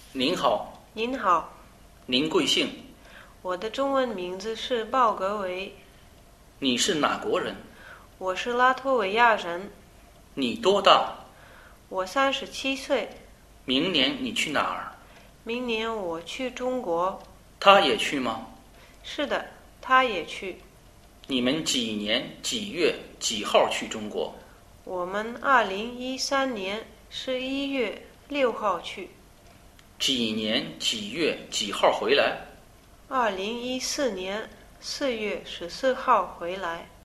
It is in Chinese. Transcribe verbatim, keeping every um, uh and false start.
您好。 您好。 您贵姓？ 我的中文名字是鲍格维。 你是哪国人？ 我是拉脱维亚人。 你多大？ 我三十七岁。 明年你去哪儿？ 明年我去中国。 他也去吗？ 是的，他也去。 你们几年几月几号去中国？ 我们二零一三年十一月六号去。 几年几月几号回来？ 二零一四年四月十四号回来。